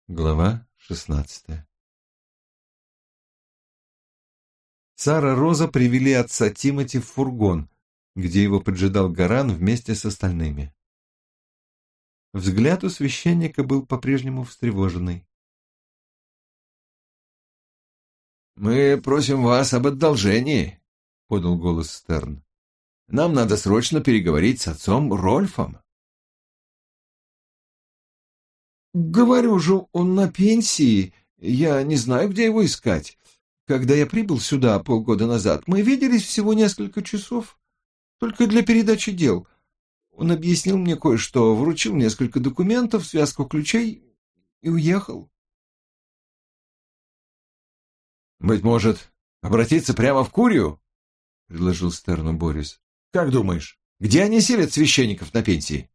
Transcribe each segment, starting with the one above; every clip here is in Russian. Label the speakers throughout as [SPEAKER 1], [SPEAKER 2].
[SPEAKER 1] Глава 16. Сара Роза привели отца Тимоти в фургон, где его поджидал Гаран вместе с остальными. Взгляд у священника был по-прежнему встревоженный.
[SPEAKER 2] «Мы просим вас об одолжении», — подал голос Стерн. «Нам надо срочно переговорить с отцом Рольфом». «Говорю же, он на пенсии. Я не знаю, где его искать. Когда я прибыл сюда полгода назад, мы виделись всего несколько часов, только для передачи дел. Он объяснил мне кое-что, вручил несколько документов, связку ключей и уехал». «Быть может, обратиться прямо в Курию?» — предложил Стерну Борис. «Как думаешь, где они селят священников на пенсии?»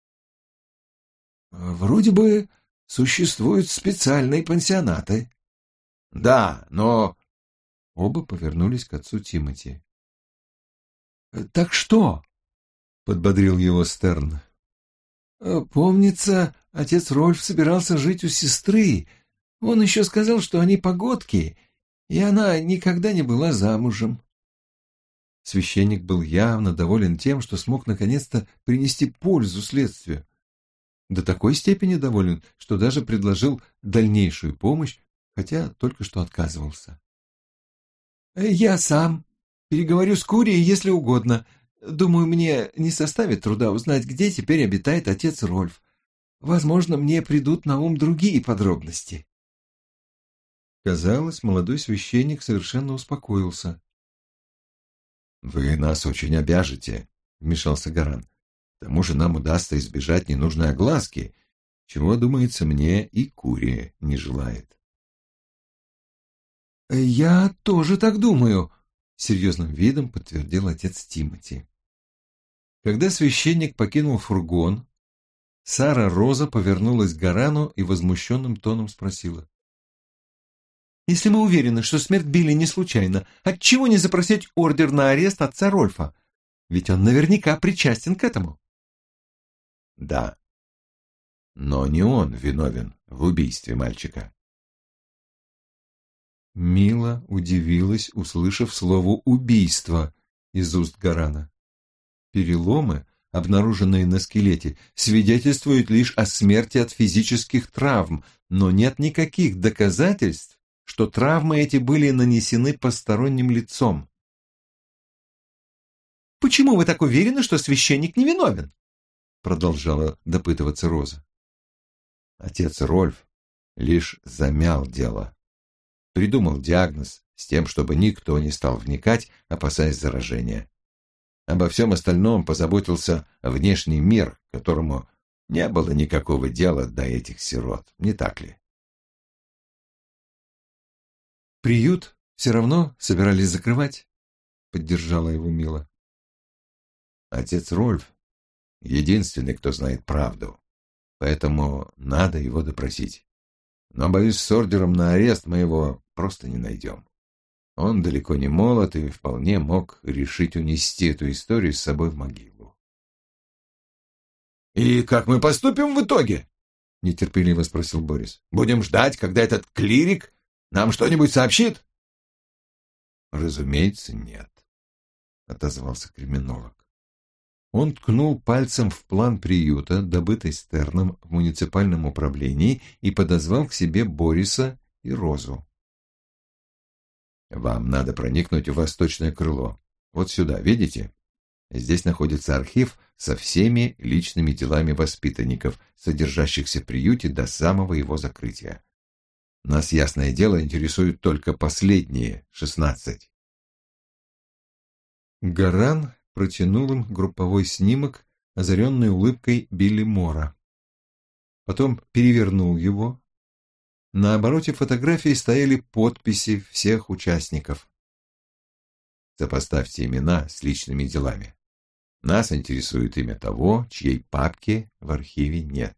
[SPEAKER 2] «Вроде бы существуют специальные пансионаты». «Да, но...» Оба повернулись к отцу Тимоти. «Так что?» — подбодрил его Стерн. «Помнится, отец Рольф собирался жить у сестры. Он еще сказал, что они погодки, и она никогда не была замужем». Священник был явно доволен тем, что смог наконец-то принести пользу следствию. До такой степени доволен, что даже предложил дальнейшую помощь, хотя только что отказывался. «Я сам переговорю с Курией, если угодно. Думаю, мне не составит труда узнать, где теперь обитает отец Рольф. Возможно, мне придут на ум другие подробности».
[SPEAKER 1] Казалось, молодой священник совершенно успокоился.
[SPEAKER 2] «Вы нас очень обяжете», — вмешался Гаран. «К тому же нам удастся избежать ненужной огласки, чего, думается, мне и Курия не желает».
[SPEAKER 1] «Я тоже так думаю», — серьезным видом подтвердил отец Тимоти. Когда священник покинул фургон, Сара Роза повернулась к Гарану и возмущенным тоном спросила: «Если мы уверены, что смерть Билли не случайна, отчего не запросить ордер на арест отца Рольфа? Ведь он наверняка причастен к этому».
[SPEAKER 2] «Да, но не он виновен в убийстве мальчика».
[SPEAKER 1] Мила удивилась, услышав слово «убийство» из уст Гарана. Переломы, обнаруженные на скелете, свидетельствуют лишь о смерти от физических травм, но нет никаких доказательств, что травмы эти были нанесены посторонним лицом. «Почему вы так уверены, что священник невиновен?» Продолжала допытываться Роза.
[SPEAKER 2] Отец Рольф лишь замял дело. Придумал диагноз с тем, чтобы никто не стал вникать, опасаясь заражения. Обо всем остальном позаботился внешний мир, которому не было никакого дела до этих сирот, не так ли?
[SPEAKER 1] «Приют все равно собирались закрывать», — поддержала его Мила.
[SPEAKER 2] Отец Рольф — единственный, кто знает правду, поэтому надо его допросить. Но, боюсь, с ордером на арест мы его просто не найдем. Он далеко не молод и вполне мог решить унести эту историю с собой в могилу». «И как мы поступим в итоге?» — нетерпеливо спросил Борис. «Будем ждать, когда этот клирик нам что-нибудь сообщит?» «Разумеется, нет», — отозвался криминолог.
[SPEAKER 1] Он ткнул пальцем в план приюта, добытый Стерном в муниципальном управлении, и подозвал к себе Бориса и Розу.
[SPEAKER 2] «Вам надо проникнуть в восточное крыло. Вот сюда, видите? Здесь находится архив со всеми личными делами воспитанников, содержащихся в приюте до самого его закрытия. Нас, ясное дело, интересуют только последние 16.
[SPEAKER 1] Гаран протянул им групповой снимок, озаренный улыбкой Билли Мора. Потом перевернул его. На обороте фотографии стояли подписи всех участников.
[SPEAKER 2] Сопоставьте имена с личными делами. Нас интересует имя того, чьей папки в архиве нет».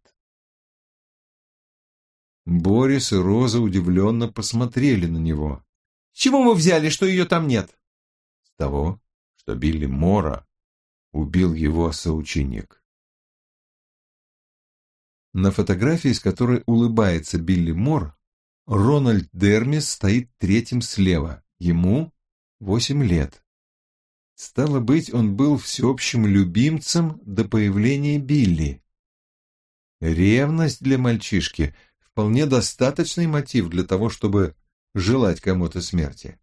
[SPEAKER 1] Борис и Роза удивленно посмотрели на него. «С чего вы взяли, что ее там нет?»
[SPEAKER 2] «С того, что Билли Мора убил его соученик».
[SPEAKER 1] На фотографии, с которой улыбается Билли Мор, Рональд Дермис стоит третьим слева. Ему 8 лет. Стало быть, он был всеобщим любимцем до появления Билли. Ревность для мальчишки – вполне достаточный мотив для того, чтобы желать кому-то смерти.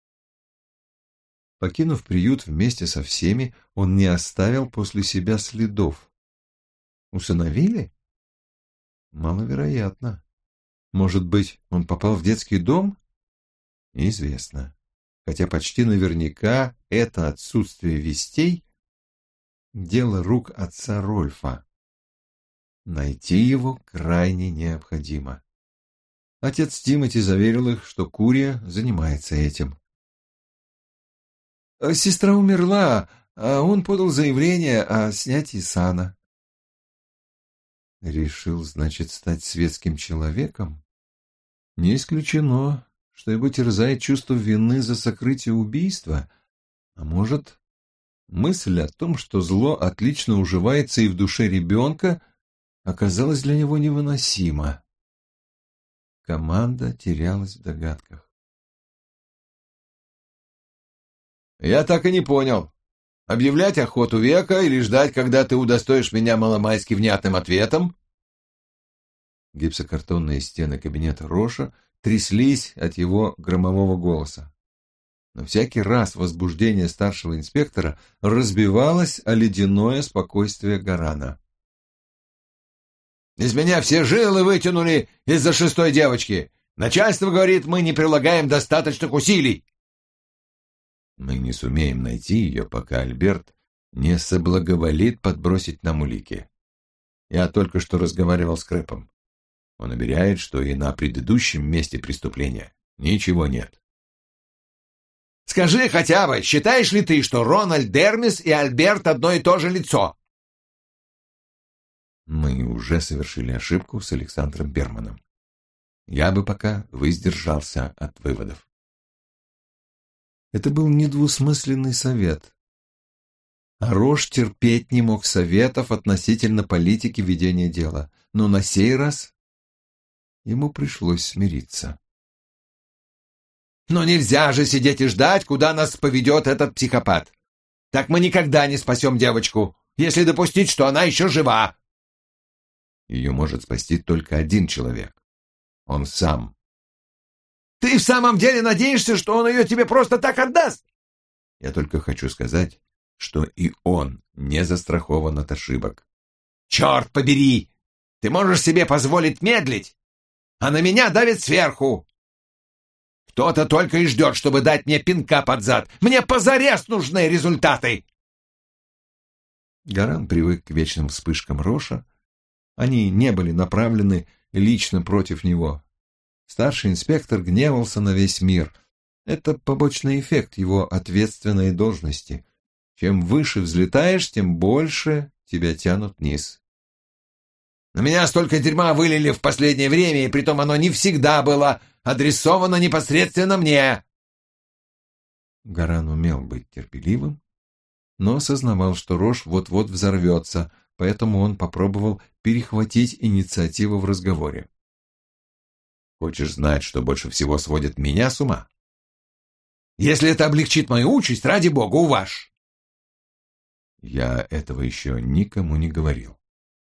[SPEAKER 1] Покинув приют вместе со всеми, он не оставил после себя следов. Усыновили? Маловероятно. Может быть, он попал в детский дом? Неизвестно. Хотя почти наверняка это отсутствие вестей – дело рук отца Рольфа. Найти его крайне необходимо. Отец Тимоти заверил их, что Курия занимается этим. Сестра умерла, а он подал заявление о снятии сана. Решил, значит, стать светским человеком? Не исключено, что его терзает чувство вины за сокрытие убийства, а может, мысль о том, что зло отлично уживается и в душе ребенка, оказалась для него невыносима. Команда терялась в догадках.
[SPEAKER 2] «Я так и не понял. Объявлять охоту века или ждать, когда ты удостоишь меня маломальски внятным ответом?»
[SPEAKER 1] Гипсокартонные стены кабинета Роша тряслись от его громового голоса. Но всякий раз возбуждение старшего инспектора разбивалось о ледяное спокойствие Гарана.
[SPEAKER 2] «Из меня все жилы вытянули из-за 6-й девочки. Начальство говорит, мы не прилагаем достаточных усилий».
[SPEAKER 1] «Мы не сумеем найти ее, пока Альберт не соблаговолит подбросить нам улики. Я только что разговаривал с Крэпом. Он уверяет, что и на предыдущем месте преступления ничего нет».
[SPEAKER 2] «Скажи хотя бы, считаешь ли ты, что Рональд Дермис и Альберт одно и то же лицо?»
[SPEAKER 1] Мы уже совершили ошибку с Александром Берманом. Я бы пока воздержался от выводов. Это был недвусмысленный совет. А Рош терпеть не мог советов относительно политики ведения дела, но на сей раз ему пришлось смириться.
[SPEAKER 2] «Но нельзя же сидеть и ждать, куда нас поведет этот психопат. Так мы никогда не спасем девочку, если допустить, что она еще жива».
[SPEAKER 1] Ее может спасти только один человек. Он сам.
[SPEAKER 2] «Ты в самом деле надеешься, что он ее тебе просто так отдаст?»
[SPEAKER 1] Я только хочу сказать, что и он не застрахован от ошибок.
[SPEAKER 2] «Черт побери! Ты можешь себе позволить медлить, а на меня давит сверху. Кто-то только и ждет, чтобы дать мне пинка под зад. Мне позарез нужны результаты!»
[SPEAKER 1] Гаран привык к вечным вспышкам Роша. Они не были направлены лично против него. Старший инспектор гневался на весь мир. Это побочный эффект его ответственной должности. Чем выше взлетаешь, тем больше тебя тянут вниз.
[SPEAKER 2] «На меня столько дерьма вылили в последнее время, и притом оно не всегда было адресовано непосредственно мне».
[SPEAKER 1] Гаран умел быть терпеливым, но осознавал, что Рош вот-вот взорвется, поэтому он попробовал перехватить инициативу в разговоре.
[SPEAKER 2] «Хочешь знать, что больше всего сводит меня с ума? Если это облегчит мою участь, ради бога, уваж!»
[SPEAKER 1] Я этого еще никому не говорил.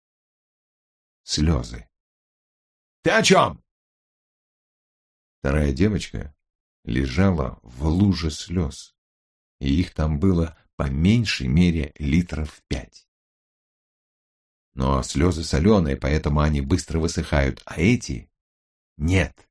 [SPEAKER 1] Слезы.
[SPEAKER 2] «Ты о чем?»
[SPEAKER 1] Вторая девочка лежала в луже слез, и их там было по меньшей мере 5 литров. Но слезы соленые, поэтому они быстро высыхают, а эти — нет.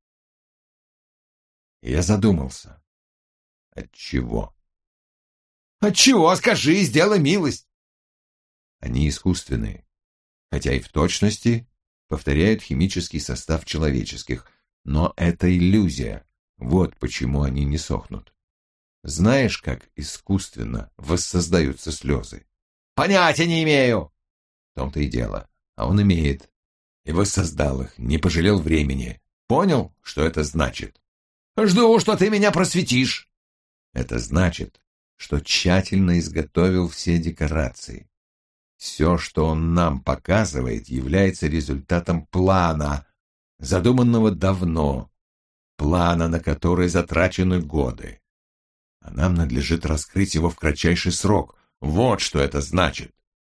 [SPEAKER 1] Я задумался. Отчего?
[SPEAKER 2] «Отчего? Скажи, сделай милость!»
[SPEAKER 1] Они искусственные, хотя и в точности повторяют химический состав человеческих, но это иллюзия, вот почему они не сохнут. Знаешь, как искусственно воссоздаются слезы?
[SPEAKER 2] «Понятия не имею!»
[SPEAKER 1] В том-то и дело, а он имеет. И воссоздал их, не пожалел времени. Понял, что это значит?
[SPEAKER 2] «Жду, что ты меня просветишь!»
[SPEAKER 1] Это значит, что тщательно изготовил все декорации.
[SPEAKER 3] Все, что он нам показывает, является результатом плана, задуманного давно, плана, на который затрачены годы. А нам надлежит раскрыть его в кратчайший срок. Вот что это значит.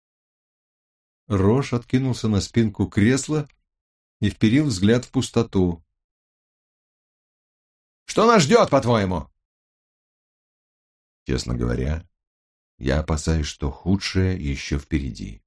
[SPEAKER 1] Рош откинулся на спинку кресла и вперил взгляд в пустоту.
[SPEAKER 3] Что нас ждет, по-твоему? Честно говоря, я опасаюсь, что худшее еще впереди.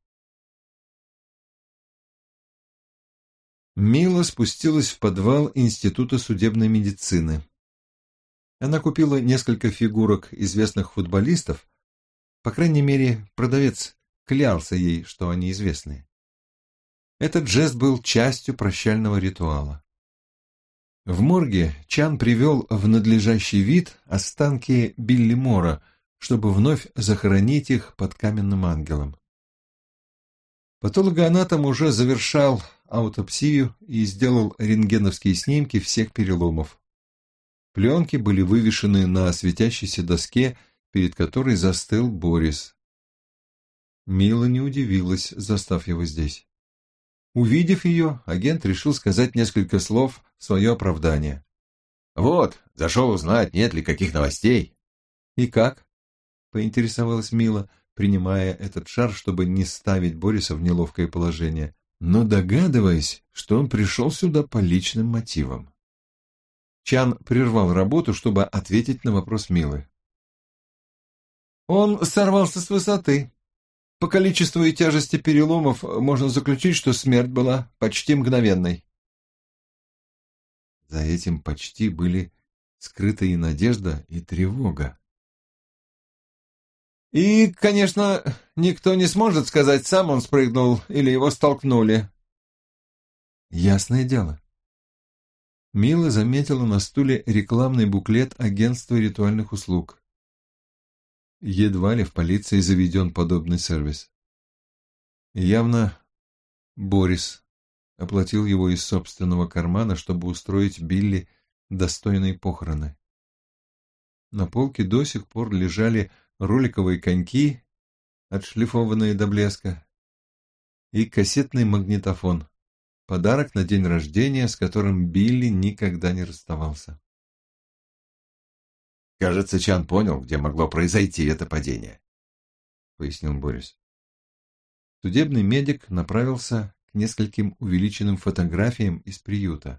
[SPEAKER 1] Мила спустилась в подвал Института судебной медицины. Она купила несколько фигурок известных футболистов, по крайней мере, продавец клялся ей, что они известны. Этот жест был частью прощального ритуала. В морге Чан привел в надлежащий вид останки Билли Мора, чтобы вновь захоронить их под каменным ангелом. Патологоанатом уже завершал аутопсию и сделал рентгеновские снимки всех переломов. Пленки были вывешены на светящейся доске, перед которой застыл Борис. Мила не удивилась, застав его здесь. Увидев ее, агент решил сказать несколько слов в свое оправдание.
[SPEAKER 3] «Вот, зашел узнать, нет ли каких новостей».
[SPEAKER 1] «И как?» — поинтересовалась Мила, принимая этот шар, чтобы не ставить Бориса в неловкое положение, но догадываясь, что он пришел сюда по личным мотивам. Чан прервал работу, чтобы ответить на вопрос Милы. «Он сорвался с высоты. По количеству и тяжести переломов можно заключить, что смерть была почти мгновенной». За этим почти были скрыты и надежда, и тревога. «И, конечно, никто не сможет сказать, сам он спрыгнул или его столкнули». «Ясное дело». Мила заметила на стуле рекламный буклет агентства ритуальных услуг. Едва ли в полиции заведен подобный сервис. Явно Борис оплатил его из собственного кармана, чтобы устроить Билли достойные похороны. На полке до сих пор лежали роликовые коньки, отшлифованные до блеска, и кассетный магнитофон, подарок на день рождения, с которым Билли никогда не расставался.
[SPEAKER 3] «Кажется, Чан понял, где могло произойти это падение», — пояснил Борис.
[SPEAKER 1] Судебный медик направился к нескольким увеличенным фотографиям из приюта.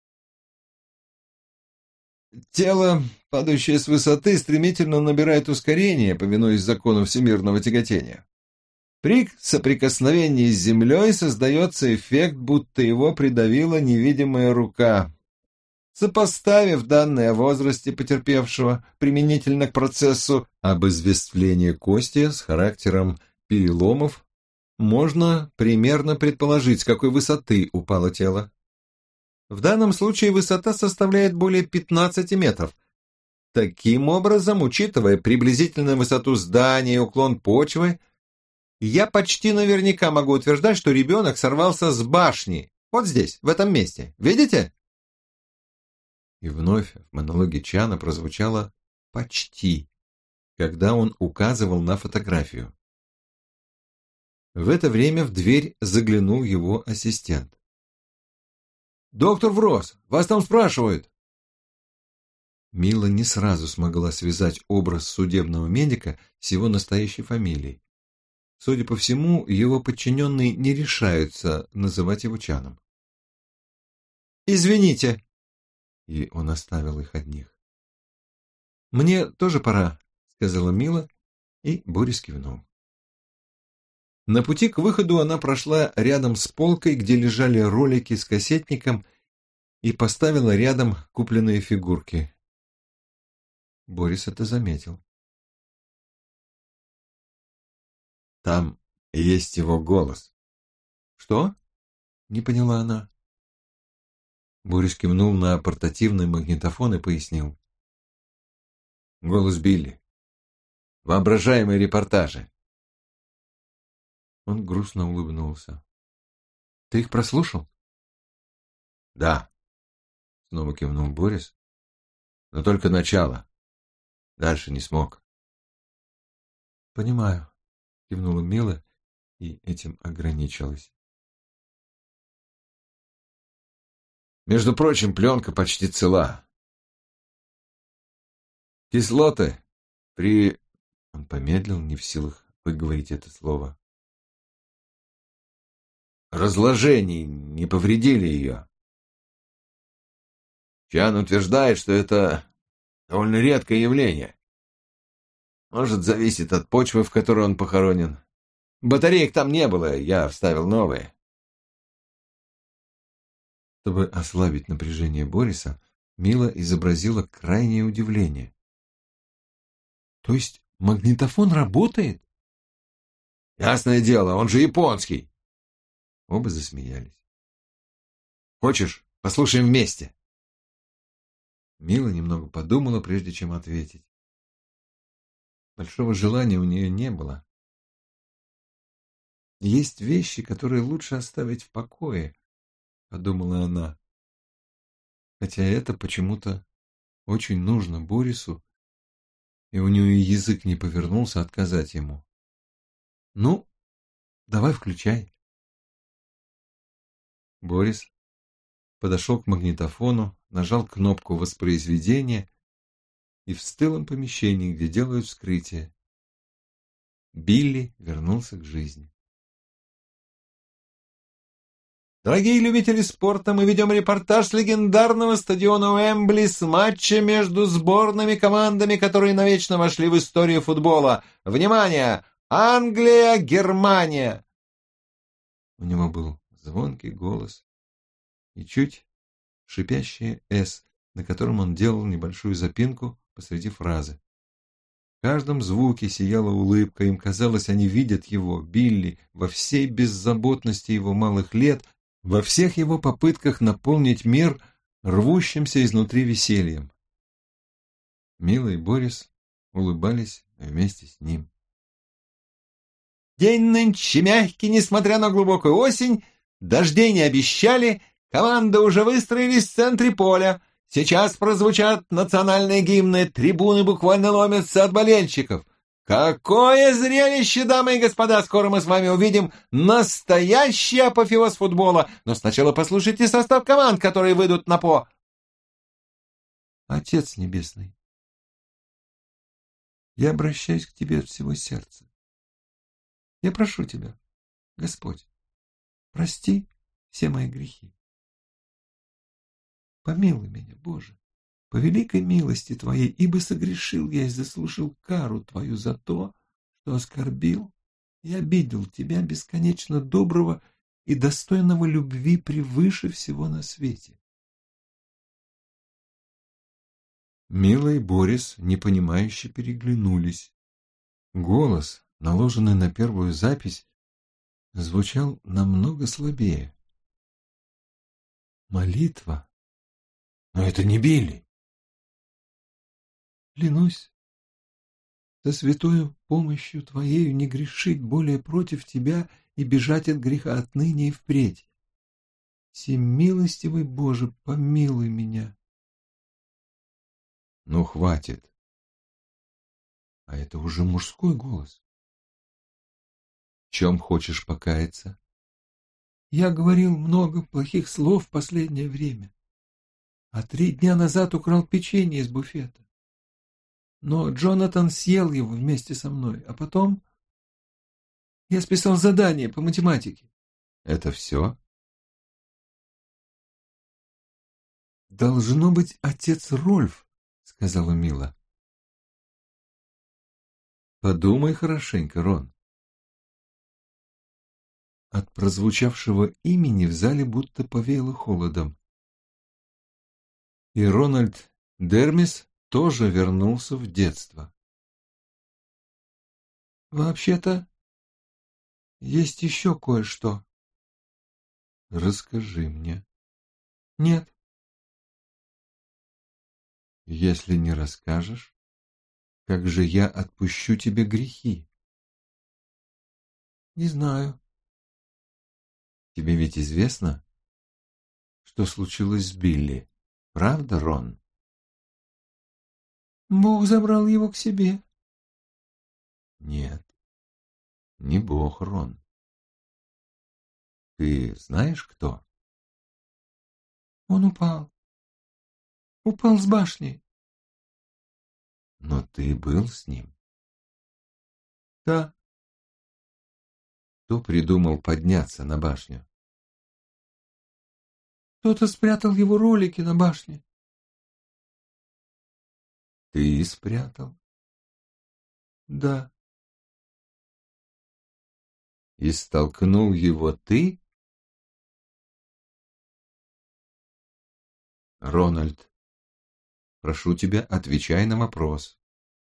[SPEAKER 1] Тело, падающее с высоты, стремительно набирает ускорение, повинуясь закону всемирного тяготения. При соприкосновении с землей создается эффект, будто его придавила невидимая рука. Сопоставив данные о возрасте потерпевшего применительно к процессу обезвествления кости с характером переломов, можно примерно предположить, с какой высоты упало тело. В данном случае высота составляет более 15 метров. Таким образом, учитывая приблизительную высоту здания и уклон почвы, я почти наверняка могу утверждать, что ребенок сорвался с башни, вот здесь, в этом месте. Видите? И вновь в монологе Чана прозвучало «почти», когда он указывал на фотографию. В это время в дверь заглянул его ассистент. «Доктор Врос, вас там спрашивают!» Мила не сразу смогла связать образ судебного медика с его настоящей фамилией. Судя по всему, его подчиненные не решаются называть его Чаном. «Извините!» И он оставил их одних. «Мне тоже пора», — сказала Мила, и Борис кивнул. На пути к выходу она прошла рядом с полкой, где лежали ролики с кассетником, и поставила рядом купленные фигурки. Борис это заметил.
[SPEAKER 3] «Там есть его голос».
[SPEAKER 1] «Что?» — не поняла она. Борис кивнул на портативный магнитофон и пояснил.
[SPEAKER 3] «Голос Билли. Воображаемые репортажи».
[SPEAKER 1] Он грустно улыбнулся. «Ты их прослушал?»
[SPEAKER 3] «Да», — снова кивнул Борис. «Но только начало. Дальше не смог».
[SPEAKER 1] «Понимаю», — кивнула Мила
[SPEAKER 2] и этим ограничилась.
[SPEAKER 3] Между прочим, пленка почти цела. Кислоты при...
[SPEAKER 2] Он помедлил, не в силах выговорить это слово.
[SPEAKER 3] Разложении не повредили ее. Чан утверждает, что это довольно редкое явление. Может, зависит от почвы, в которой он похоронен. Батареек там не было, я вставил новые.
[SPEAKER 2] Чтобы ослабить напряжение Бориса, Мила изобразила крайнее удивление. То есть магнитофон работает?
[SPEAKER 3] Ясное дело, он же японский.
[SPEAKER 2] Оба засмеялись.
[SPEAKER 3] Хочешь, послушаем вместе?
[SPEAKER 2] Мила немного подумала, прежде чем ответить. Большого желания у нее не было. Есть вещи, которые лучше оставить в покое, подумала она. Хотя это почему-то очень нужно Борису, и у нее язык не повернулся отказать ему. Ну, давай включай. Борис подошел к магнитофону, нажал кнопку воспроизведения, и в стылом помещении, где делают вскрытие, Билли вернулся к жизни. Дорогие любители спорта, мы ведем репортаж с легендарного стадиона Уэмбли с матча между сборными командами, которые навечно вошли в историю футбола. Внимание! Англия, Германия! У него был звонкий голос и чуть шипящее «С», на котором он делал небольшую запинку посреди фразы. В каждом звуке сияла улыбка, им казалось, они видят его, Билли, во всей беззаботности его малых лет, во всех его попытках наполнить мир рвущимся изнутри весельем. Мила и Борис улыбались вместе с ним. День нынче мягкий, несмотря на глубокую осень, дождей не обещали, команды уже выстроились в центре поля. Сейчас прозвучат национальные гимны, трибуны буквально ломятся от болельщиков. Какое зрелище, дамы и господа! Скоро мы с вами увидим настоящий апофеоз футбола. Но сначала послушайте состав команд, которые выйдут на Отец Небесный, я обращаюсь к Тебе от всего сердца. Я прошу Тебя, Господь, прости все мои грехи. Помилуй меня, Боже, по великой милости Твоей, ибо согрешил я и заслужил кару Твою за то, что оскорбил и обидел Тебя, бесконечно доброго и достойного любви превыше всего на свете. Мила и Борис непонимающе переглянулись. Голос, наложенный на первую запись, звучал намного слабее. Молитва. Но это не Билли. Клянусь, со святою помощью Твоею не грешить более против Тебя и бежать от греха отныне и впредь. Всемилостивый Боже, помилуй меня. Ну, хватит. А это уже мужской голос. В чем хочешь покаяться? Я говорил много плохих слов в последнее время, а 3 дня назад украл печенье из буфета. Но Джонатан съел его вместе со мной, а потом я списал задание по математике. Это все? Должно быть отец Рольф, сказала Мила. Подумай хорошенько, Рон. От прозвучавшего имени в зале будто повеяло холодом. И Рональд Дермис тоже вернулся в детство. Вообще-то, есть еще кое-что. Расскажи мне. Нет. Если не расскажешь, как же я отпущу тебе грехи? Не знаю. Тебе ведь известно, что случилось с Билли, правда, Рон? Бог забрал его к себе. Нет, не Бог, Рон.
[SPEAKER 1] Ты знаешь, кто?
[SPEAKER 2] Он упал. Упал с башни.
[SPEAKER 1] Но ты был с ним?
[SPEAKER 2] Да.
[SPEAKER 1] Кто придумал подняться на башню?
[SPEAKER 2] Кто-то спрятал его ролики на башне.
[SPEAKER 1] Ты спрятал?
[SPEAKER 2] Да.
[SPEAKER 1] И столкнул его ты? Рональд, прошу тебя, отвечай на вопрос.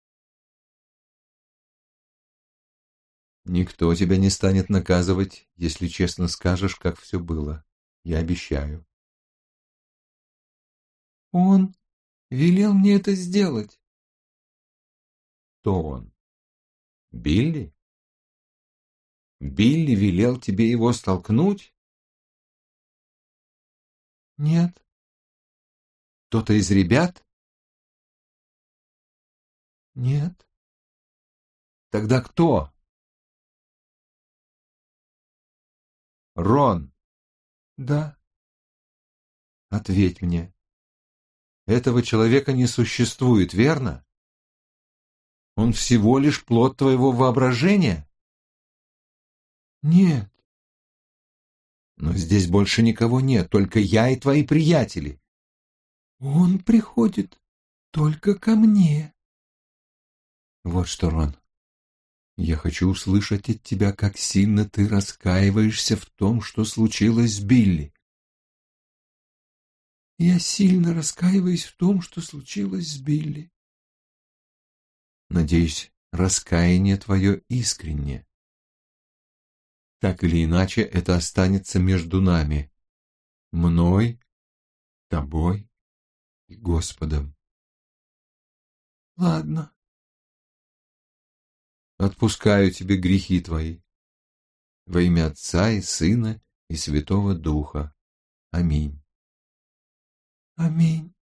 [SPEAKER 1] Никто тебя не станет наказывать, если честно скажешь, как все было. Я обещаю.
[SPEAKER 2] Он велел мне это сделать.
[SPEAKER 1] Кто он? Билли? Билли велел тебе его столкнуть?
[SPEAKER 2] Нет.
[SPEAKER 1] Кто-то из ребят?
[SPEAKER 2] Нет.
[SPEAKER 1] Тогда кто? Рон,
[SPEAKER 2] Да.
[SPEAKER 1] ответь мне. Этого человека не существует, верно? Он всего лишь плод твоего воображения?
[SPEAKER 2] Нет.
[SPEAKER 1] Но здесь больше никого нет, только я и твои приятели.
[SPEAKER 2] Он приходит только ко мне.
[SPEAKER 1] Вот что, Рон, я хочу услышать от тебя, как сильно ты раскаиваешься в том, что случилось с Билли.
[SPEAKER 2] Я сильно раскаиваюсь в том, что случилось с Билли.
[SPEAKER 1] Надеюсь, раскаяние твое искренне. Так или иначе, это останется между нами, мной, тобой и Господом.
[SPEAKER 2] Ладно.
[SPEAKER 1] Отпускаю тебе грехи твои. Во имя Отца и Сына и Святого Духа. Аминь.
[SPEAKER 2] Аминь.